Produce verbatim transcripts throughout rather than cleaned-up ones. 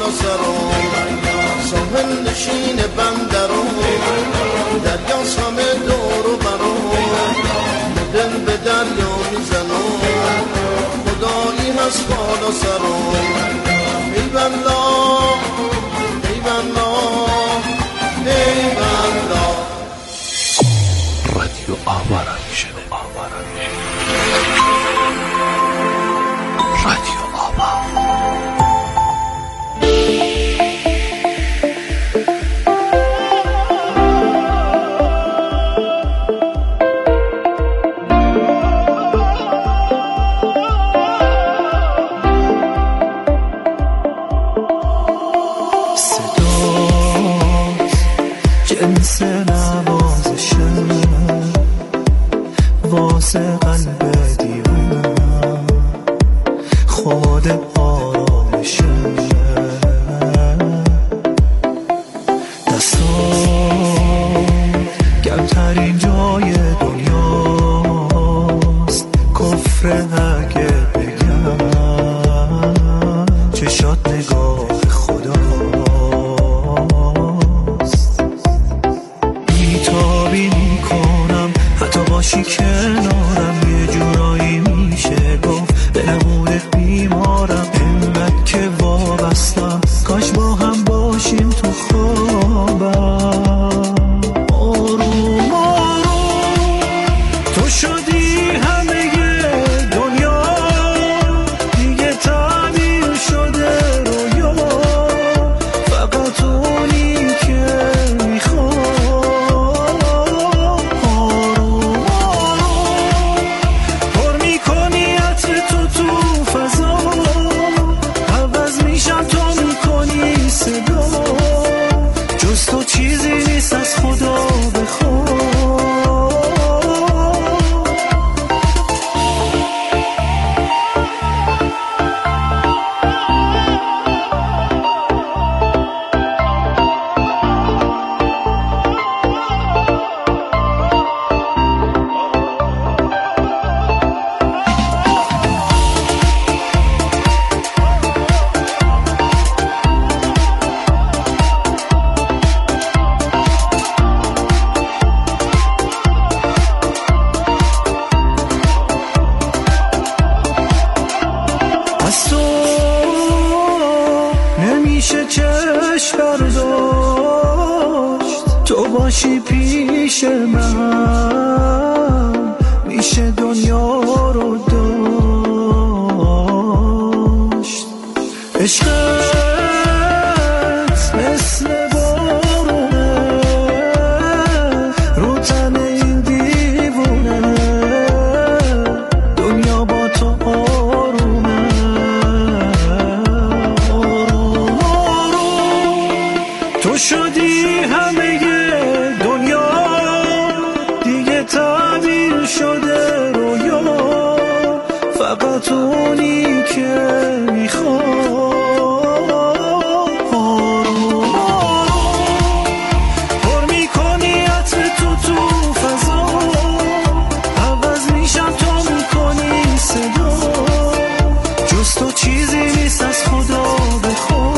و سرم ساحل نشین بندرم دریاست همه دور و برم دل به دریا میزنم خدایی هست بالا سرم ای والله ای والله ای والله رادیو آوارا میشه آوارا میشه رادیو آوا جنس نوازشه واسه قلب دیوونه خود آرامشه دستان کمترین جای دنیاست کفر اگه بگم چشات نگاه باشی کنارم یه جورایی میشه گفت به نمودت بیمارم اینقدر که وابستم کاش با هم باشیم تو خوابم آروم آروم تو شدی همه دنیا دیگه تعبیر شده رویا فقط اونی که میخوام جز تو چیزی نیست از خدا بخواه از تو نمیشه چشم برداشت تو باشی پیش من میشه دنیا رو داشت عشقت مثل بارونه رو تن این دیوونه دنیا با تو آرومه تو شدی همه دنیا دیگه تعبیر شده رویا فقط اونی که میخوام آروم آروم پر میکنی عطر تو تو فضا عوض میشم تو میکنی صدا جز تو چیزی نیست از خدا بخوام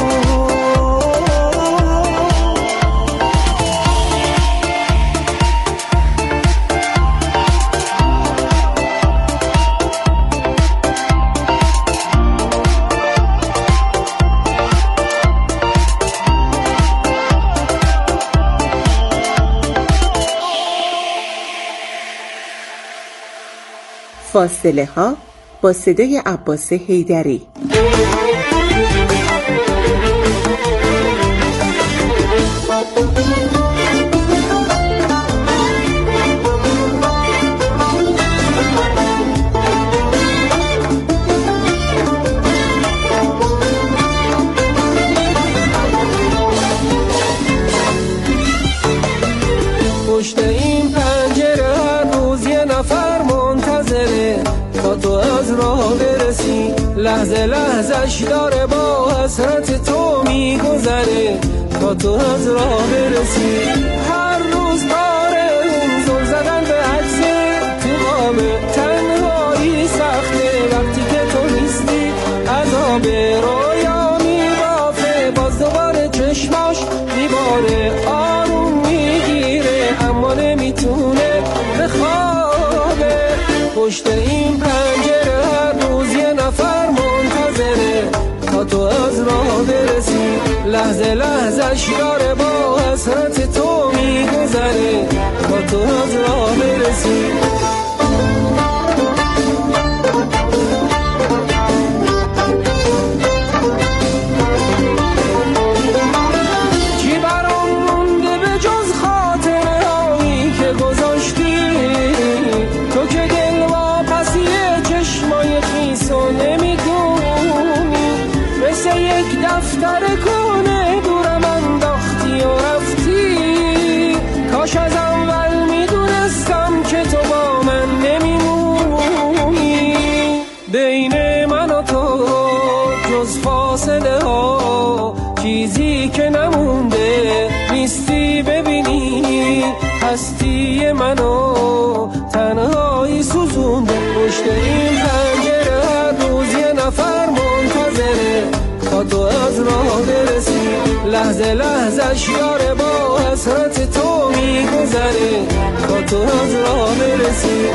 فاصله ها با صدای عباس حیدری. پشت این پنجره هر روز یه نفر منتظره تا تو از راه برسی لحظه لحظش داره با حسرت تو میگذره تا تو از راه برسی هر روز باره اون زل زدن به عکس تو قابه تنهایی سخته وقتی که تو نیستی عذاب رویا میبافه با لحظه لحظش داره با حسرت تو میگذره تا تو از راه برسی. چی برام مونده به جز خاطره هایی که گذاشتی؟ تو که دل واپسی چشمای خیس و نمیدونی، مثل یک دفتر کنه دورم انداختی و رفتی. کاش از اول میدونستم که تو با من نمیمونی. بین من و تو جز فاصله ها چیزی که نمونده نیستی. ببینی هستی منو تنهایی سوزونده. پشت این پنجره هر روز یه نفر منتظره تا تو از راه برسی. لحظه لحظش یاره با حسرت تو میگذره تا تو از راه برسی.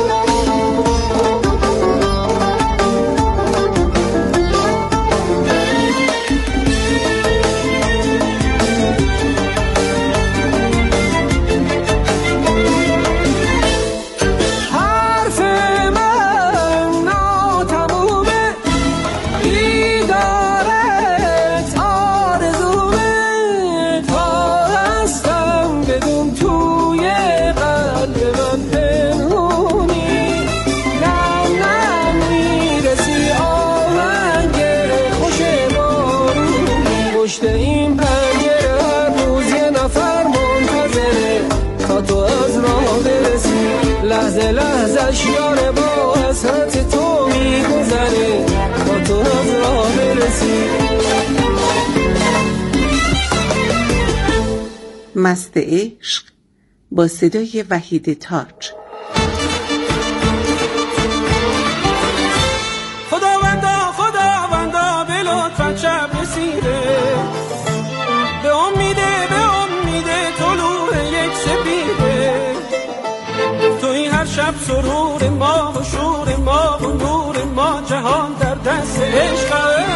لحظه لحظش یاره با حسرت تو میگذره تا تو از راه برسی. مست عشق با صدای وحید تاج. خداوندا خداوندا به لطفت شب رسیده، به امیده به امیده طلوع یک سپیده. توی هر شب سرور ما و شور ما و نور ما، جهان در دست عشقه.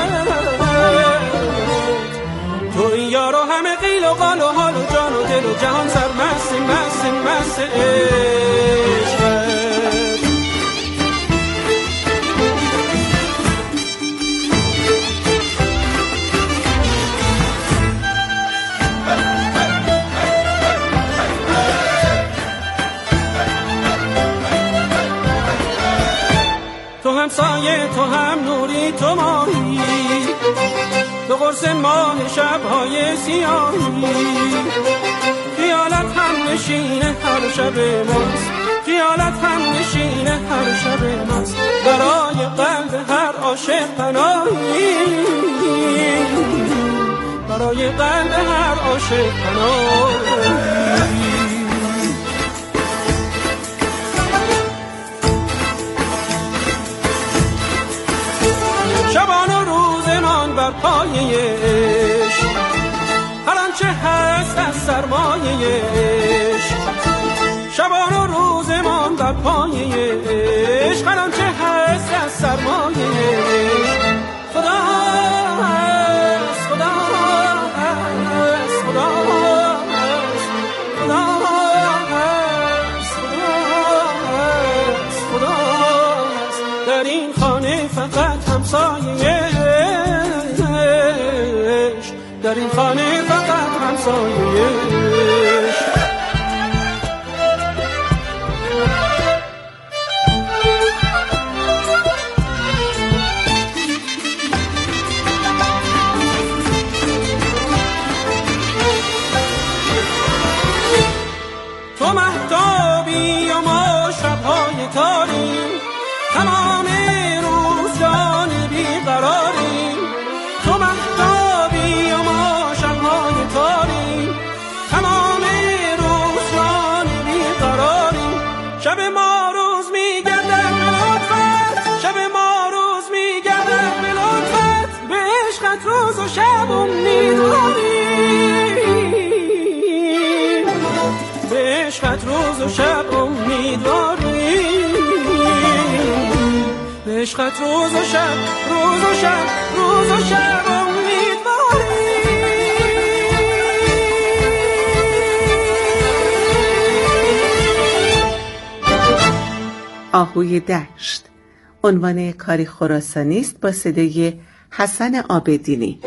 توی یارو همه قیل و قال و حال و جان و دل و جهان سرمست مست مست عشقه. تو هم سایه تو هم نوری تو ماهی، تو قرص ماه شبهای سیاهی. خیالت هم نشینه هر شب ماست، خیالت هم نشینه هر شب ماست. برای قلب هر عاشق پناهی، برای قلب هر عاشق پناهی. شبان و روزمان بر پایه عشق، هر آنچه هست از سرمایه عشق. شبان و روزمان بر پایه عشق، هر آنچه هست از سرمایه عشق. خدا هست خدا هست خدا هست خدا هست خدا هست. در این خانه فقط همسایه عشق، در این خانه فقط همسایه عشق. تو مهتابی و ما شبهای تاریم، تمام روز جان بیقراریم. تو مهتابی و ما شبهای تاریم، تمام روز جان بیقراریم. شب ما روز میگردد به لطفت، شب ما روز میگردد به لطفت. به عشقت روز و شب امیدواریم، به عشقت روز و شب امیدواریم. به عشقت روز و شب روز و شب روز و شب امیدواریم. آهوی دشت. عنوان کاری خراسانی است با صدای حسن عابدینی.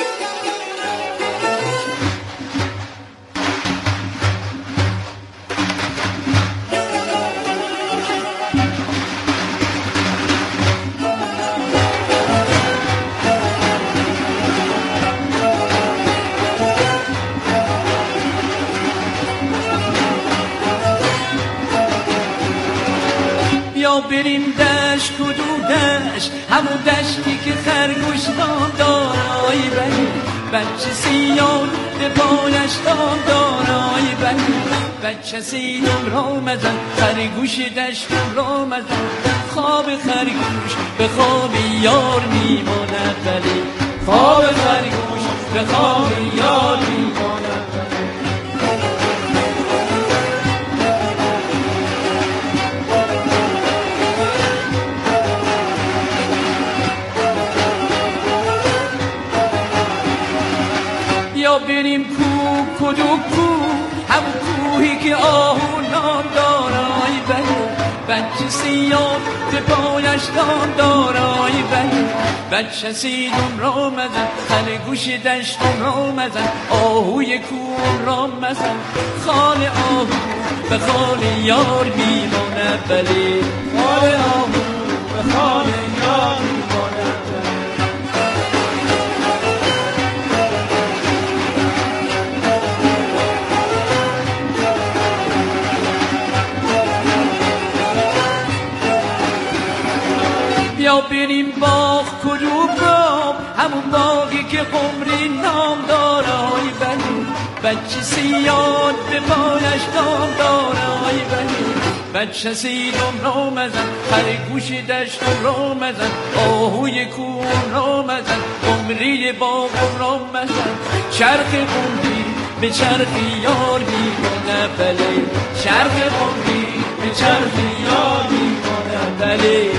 بریم دشت کدوم دشت، همون دشتی که خرگوش نام دارای بلی، بچه سیاه به پایش نام دارای بلی، بچه سیدم را مزن خرگوش دشتم را مزن، خواب خرگوش به خواب یار میماند بلی، خواب خرگوش به خواب یار میماند بلی. یا بریم کوه کدو کوه، همون کوهی که آهو نام دارای بلی، بچه سیاه به پایش نام دارای بلی، بچه سیدم را مزن خرگوش دشتم را مزن، آهوی کوه را مزن، خال آهو به خال یار میمانه بلی، خال آهو به خال یار میمانه بلی. یا بریم باغ کدو باغ، همون باغی که قمری نام دارای بلی، بچه سیاد به پایش نام دارای بلی، بچه سیدم را مزن خرگوش دشتم را مزن، آهوی کوه را مزن، قمری باغم را مزن، چرخ قمری به چرخ یار میکنه بلی، چرخ قمری به چرخ یار میکنه بلی.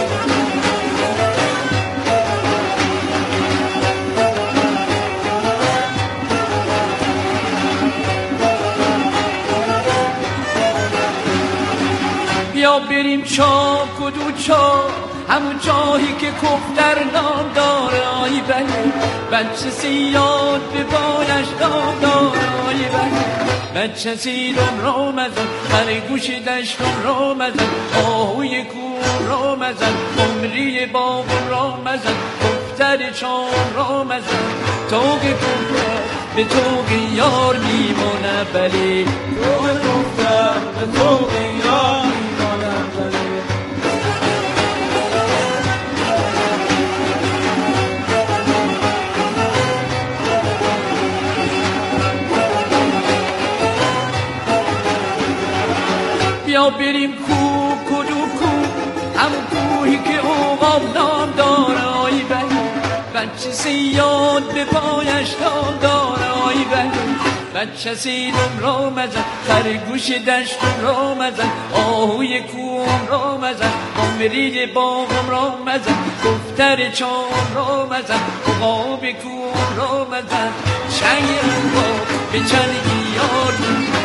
یا بریم چاه کدو چاه، همون چاهی که کفتر نام دارای بلی، بچه سیاد به پایش نام دارای بلی، بچه سیدم را مزن خرگوش دشتم را مزن، آهوی کوه را مزن، قمری باغم را مزن، کفتر چاه را مزن، توق کفتر به توق یار میمونه بلی، توق کفتر به توق یار میمونه. یا بریم کوه کدو کوه، همون کوهی که اوقاب نام دارای بلی، بچه سیاد به پایش نام دارای بلی، بچه سیدم را مزن خرگوش دشتم را مزن، آهوی کوه را مزن، قمری باغم را مزن، کفتر چاه را مزن، عقاب کوه را مزن، چنگ عقاب به چنگ یار میماند،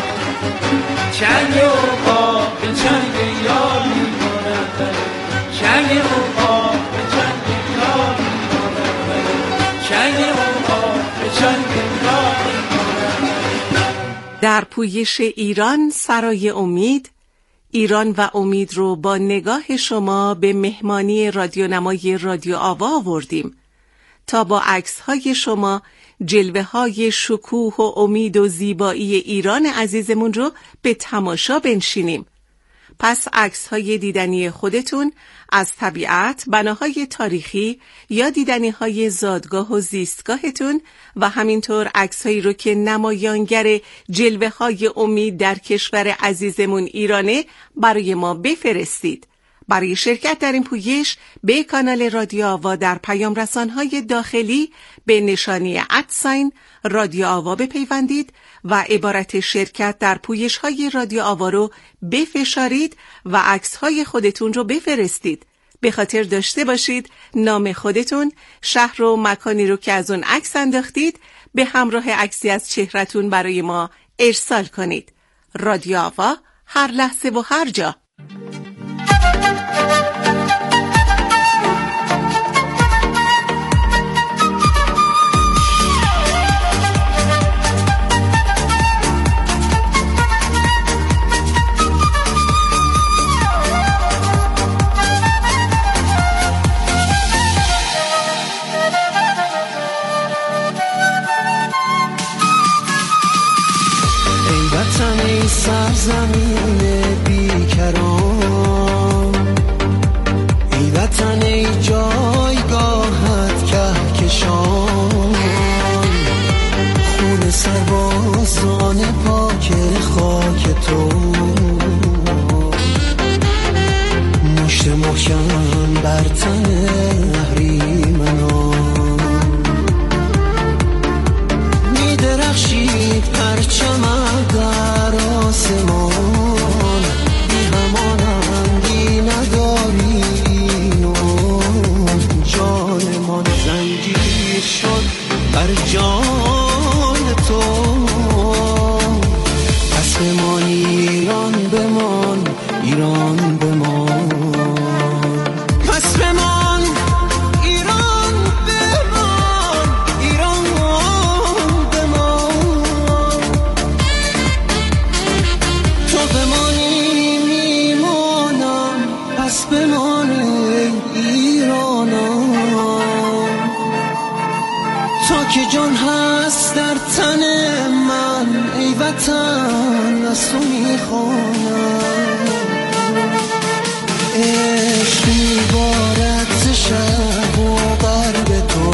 چنگ عقاب به چنگ یار میماند، چنگ عقاب به چنگ یار میماند، چنگ عقاب به چنگ یار میماند. در پویش ایران سرای امید، ایران و امید رو با نگاه شما به مهمانی رادیونمای رادیو آوا آوردیم تا با عکس‌های شما جلوه‌های شکوه و امید و زیبایی ایران عزیزمون رو به تماشا بنشینیم. پس عکس‌های دیدنی خودتون از طبیعت، بناهای تاریخی یا دیدنی‌های زادگاه و زیستگاهتون و همینطور عکس‌هایی رو که نمایانگر جلوه‌های امید در کشور عزیزمون ایرانه برای ما بفرستید. برای شرکت در این پویش به کانال رادیو آوا در پیام رسان‌های داخلی به نشانی ادساین رادیو آوا بپیوندید و عبارت شرکت در پویش‌های رادیو آوا رو بفشارید و عکس‌های خودتون رو بفرستید. به خاطر داشته باشید نام خودتون، شهر و مکانی رو که از اون عکس انداختید به همراه عکسی از چهره‌تون برای ما ارسال کنید. رادیو آوا، هر لحظه و هر جا. سرزمین بیکران، ای وطن ای جایگاهت کهکشان، خون سربازان پاک خاک تو، مشت محکم بر تن اهریمنان، می درخشید پرچمت در آسمان، بی همانندی نداری جانمان زنجیر شد بر جان تو، پس بمان ایران بمان ایران بمان، پس بمان ایران بمان ایران بمان، تو بمانی میمانم، پس بمان ایرانم، تا که جان هست در تن من ای وطن از تو میخوانم، عشق میبارد ز شرق و غرب تو،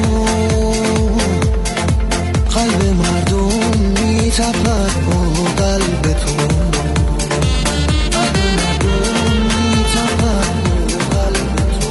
قلب مردم میتپد با قلب تو، قلب مردم میتپد با قلب تو.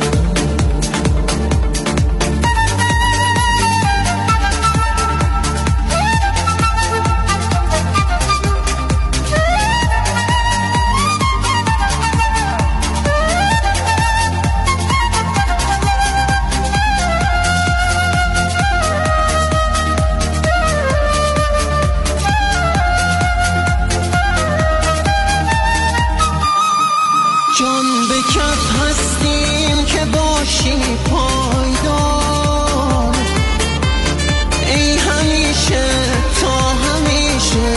جان به کف هستیم که باشی پایدار، ای همیشه تا همیشه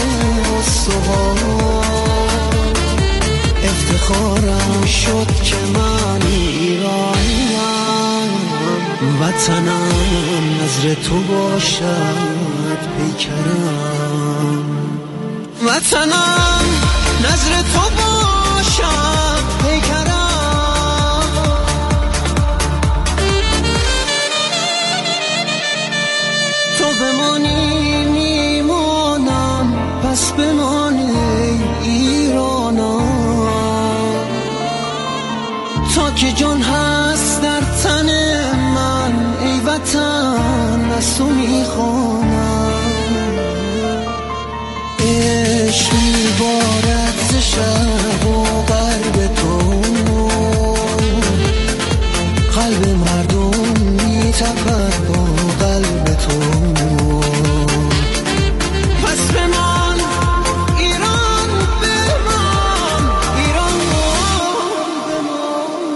استوار، افتخارم شد که من ایرانیم، وطنم نظر تو باشد پیکرم، وطنم نظر تو باشد پیکرم، تو بمانی میمانم، پس بمانی ایرانم، تا که جان هست در تن من ای وطن از تو میخوانم، عشق میبارد ز شرق و غرب تو، قلب مردم میتپد با قلب تو، پس بمان ایران بمان ایران بمان.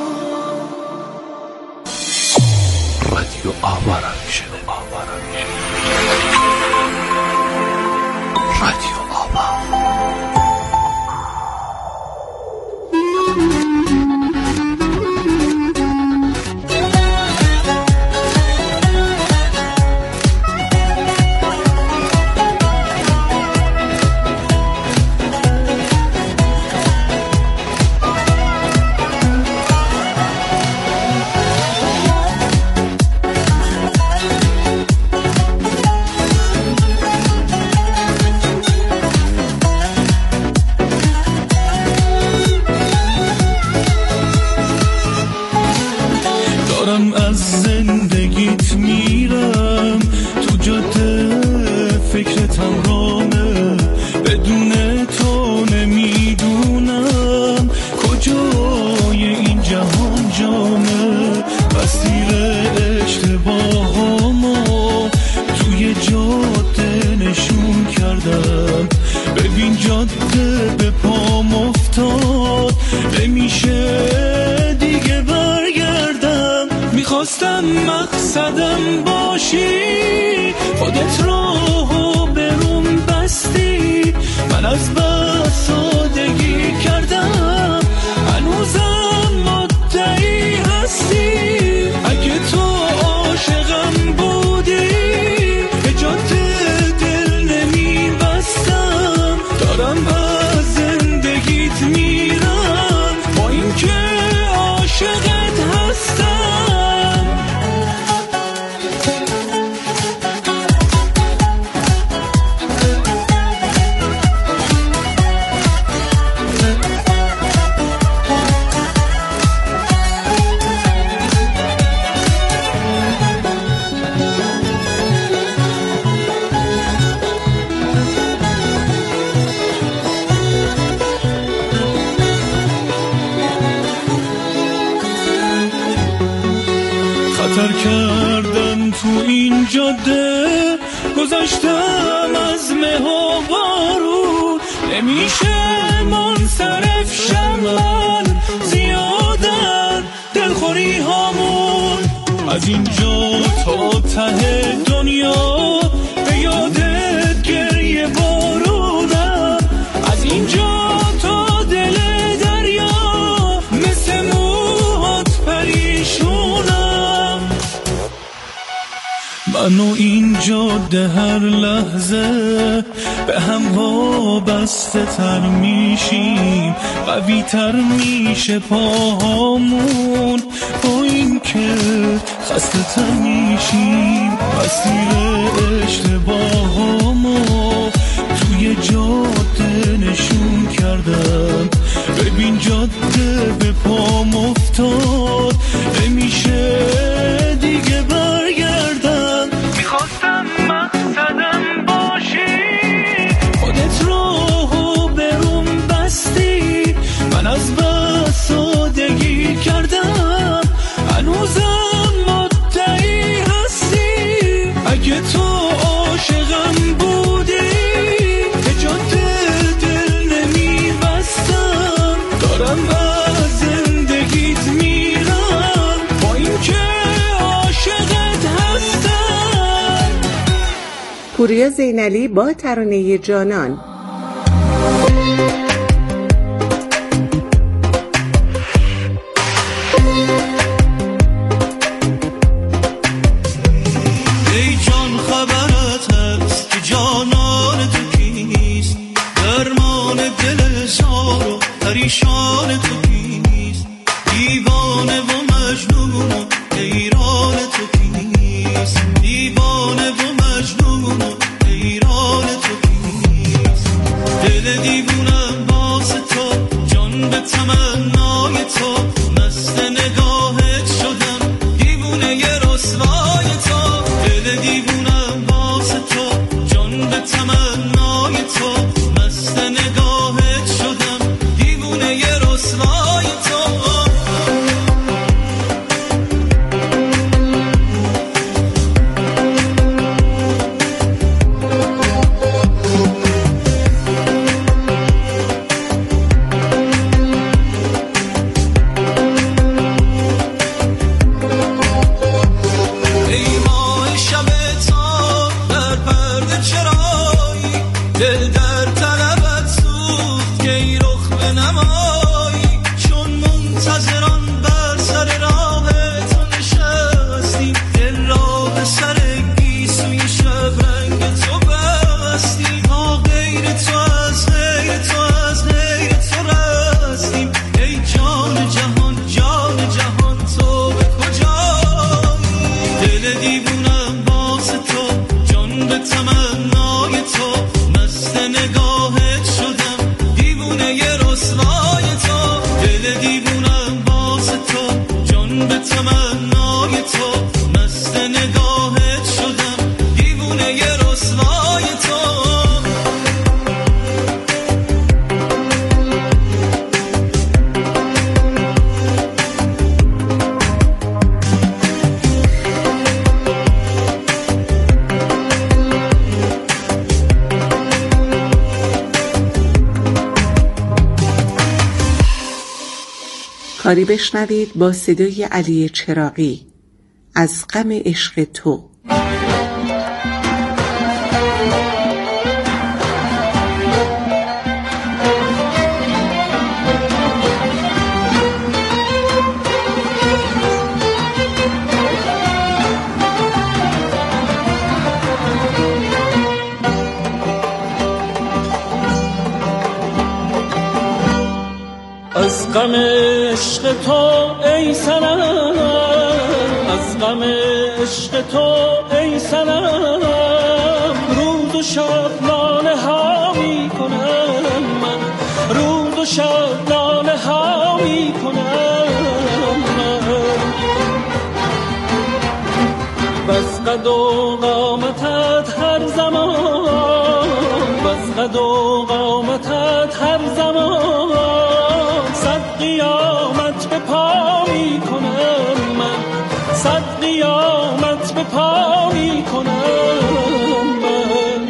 رادیو آوا را میشنوید. مقصدم باشی، خودت راهو بروم بستی، من از بس سادگی کردم هنوزم مدعی هستی. اگه تو عاشقم بودی به جاده دل نمی بستم، دارم از زندگیت میرم با این که عاشقت هستم. خطر کردم تو این جاده، گذاشتم از مه و بارون، نمیشه منصرف شم من زیادن دلخوری هامون. از اینجا تا ته دنیا به یادت گریه بارونم، از اینجا تا دل دریا مثل موهات پریشونم. من و این جاده هر لحظه به هم وابسته تر میشیم، قوی تر میشه پاهامون با این که خسته تر میشیم. مسیر اشتباهامو توی جاده نشون کردم، ببین جاده به پام افتاد، نمیشه دیگه برگردم. میخواستم مقصدم باشی، خودت راهو بروم بستی، من از بس سادگی کردم هنوزم مدعی هستی. اگه تو عاشقم بودی به جاده دل نمی بستم، دارم از زندگیت میرم با این که عاشقت هستم. پوریا زینالی با ترانه جانان. ای جان خبرت هست که جانان تو کیست، درمان دل زار و پریشان تو کیست، دیوانه و مجنون و حیران تو کیست، دیوانه و مجنون و حیران تو کیست. دل دیوونم واسه تو، جان به تمنای تو، مست نگاهت شدم دیوونه ی رسوای تو. دل دیوونم واسه تو، جان به تمنای تو، مست نگاهت شدم دیوونه ی رسوای تو. ای ماه شب تا در پرده چرایی، دل در طلبت سوخت که ای رخ بنمایی، چون منتظران بر سر راه تو نشستیم، دل را به سر گیسوی شب رنگ تو بستیم. ما غیر تو از غیر تو از غیر تو رستیم، ای جان جهان جان جهان تو به کجایی. دل دیوونم واسه تو، جان به تمنای تو، مست نگاهت شدم دیوونه ی رسوای تو. دل دیوونم واسه تو، جان به تمنای تو، مست نگاهت شدم دیوونه ی رسوای تو. کاری بشنوید با صدای علی چراغی. از غم عشق تو. از غم عشق تو ای صنم، از غم عشق تو ای صنم، روز و شب ناله ها می کنم من، روز و شب ناله ها می کنم من. بس قد و قامتت هر زمان، بس قد و قامتت هر زمان، صد قیامت به پا می کنم من، صد قیامت به پا می کنم من.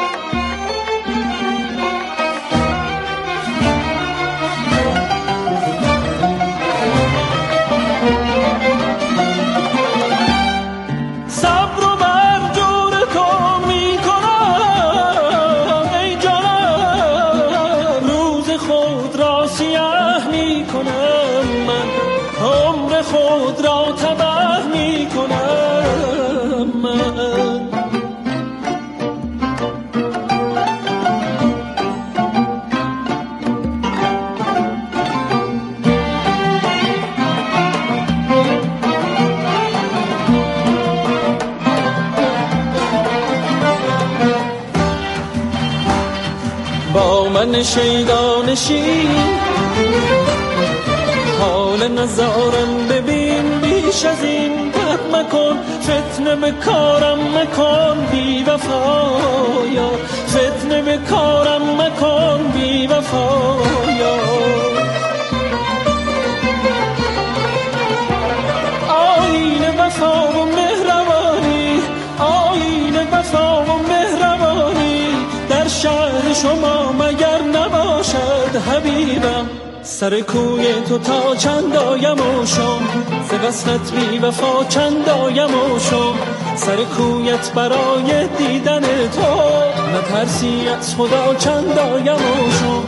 صبر و بر جور تو می کنم ای جانم، روز خود را سیاه می کنم من، عمر خود را تباه می کنم من. با من شیدا نشین حال نزارم ببین، بیش از این بد مکن، فتنه به کارم مکن بی وفایا، فتنه به کارم مکن بی وفایا. آیین وفا و مهربانی، آیین وفا و مهربانی، در شهر شما مگر نباشد حبیبم؟ سر کوی تو تا چند آیم و شم، ز وصلت بی وفا چند آیم و شم، سر کویت برای دیدن تو، نترسی از خدا چند آیم و شم.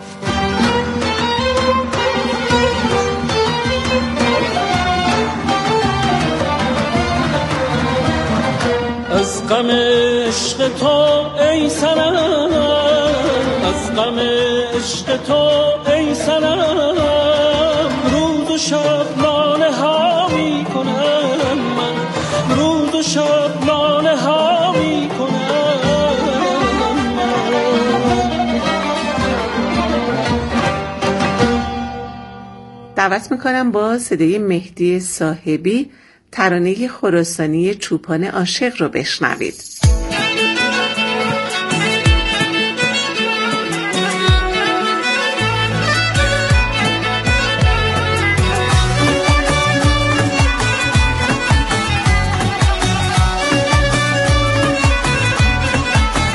از غم عشق تو ای صنم، از غم عشق تو ای صنم، روز و شب ناله ها می کنم من، روز و شب ناله ها می کنم من. دعوت میکنم با صدای مهدی صاحبی ترانه خراسانی چوپان عاشق رو بشنوید.